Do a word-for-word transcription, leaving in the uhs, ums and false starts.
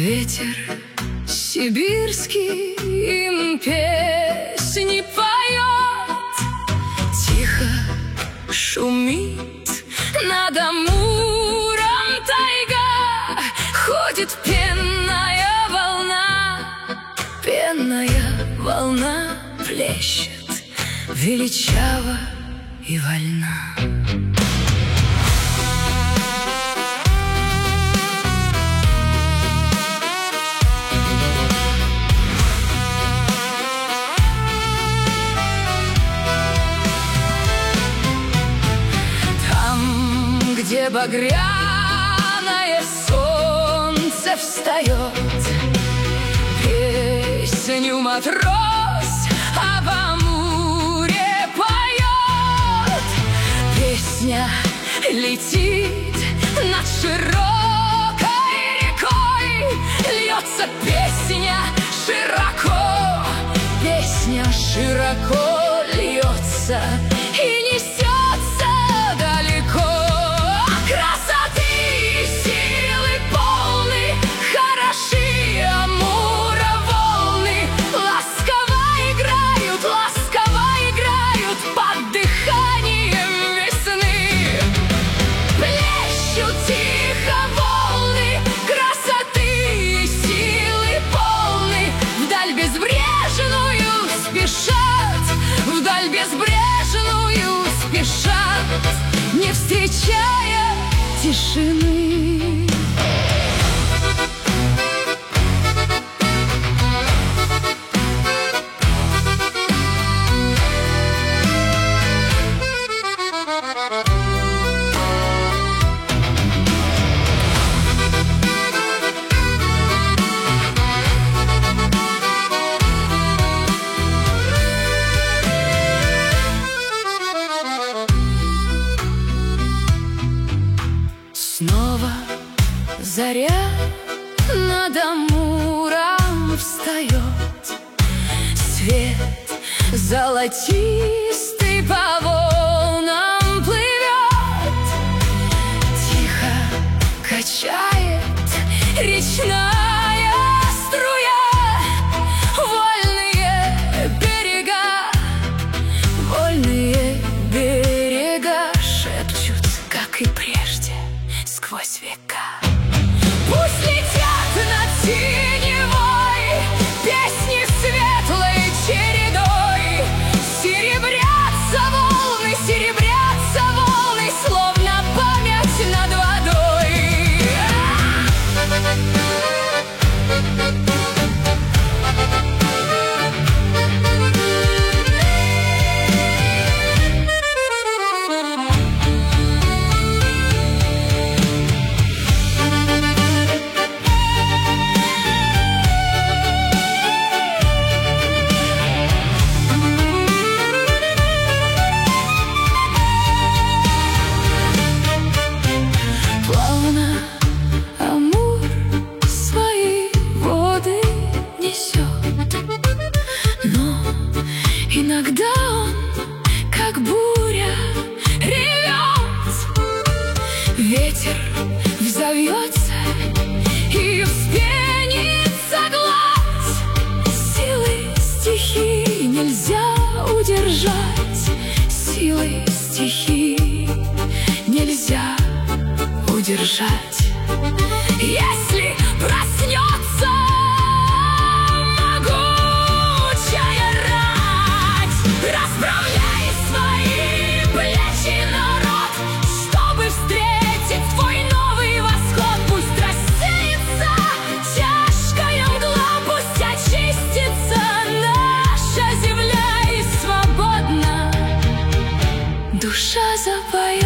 Ветер сибирский им песни поет, тихо шумит над Амуром тайга, ходит пенная волна, пенная волна плещет величаво и вольна. Где багряное солнце встает, песню матрос об Амуре поет. Песня летит над широкой рекой, льется песня широко, песня широко льется и несется далеко. Вдаль безбрежную спешат, не встречая тишины. Снова заря над Амуром встает, свет золотистый по волнам плывет, тихо качает речная струя, вольные берега, вольные берега шепчут, как и прежде, сквозь века. Пусть летят над синевой песни светлой чередой, серебрятся волны, серебрятся волны, словно память над водой. Иногда он, как буря, ревет, ветер взовьется и вспенится гладь. Силы стихии нельзя удержать, силы стихии нельзя удержать. Если проснется расправляй свои плечи, народ, чтобы встретить твой новый восход. Пусть рассеется тяжкая мгла, пусть очистится наша земля, и свободно душа запоет.